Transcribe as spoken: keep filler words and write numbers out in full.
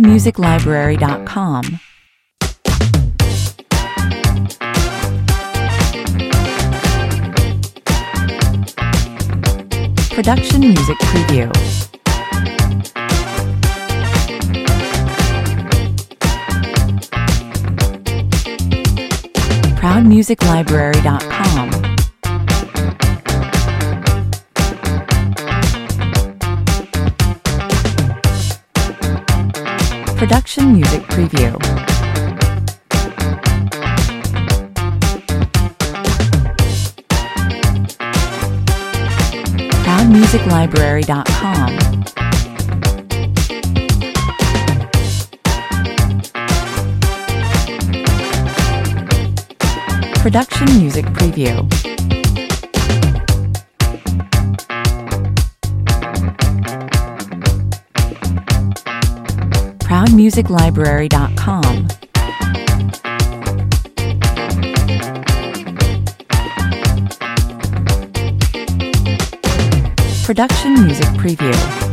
music library dot com. Production Music Preview. proud music library dot com. Production Music Preview. proud music library dot com. Production Music Preview. proud music library dot com. Production Music Preview.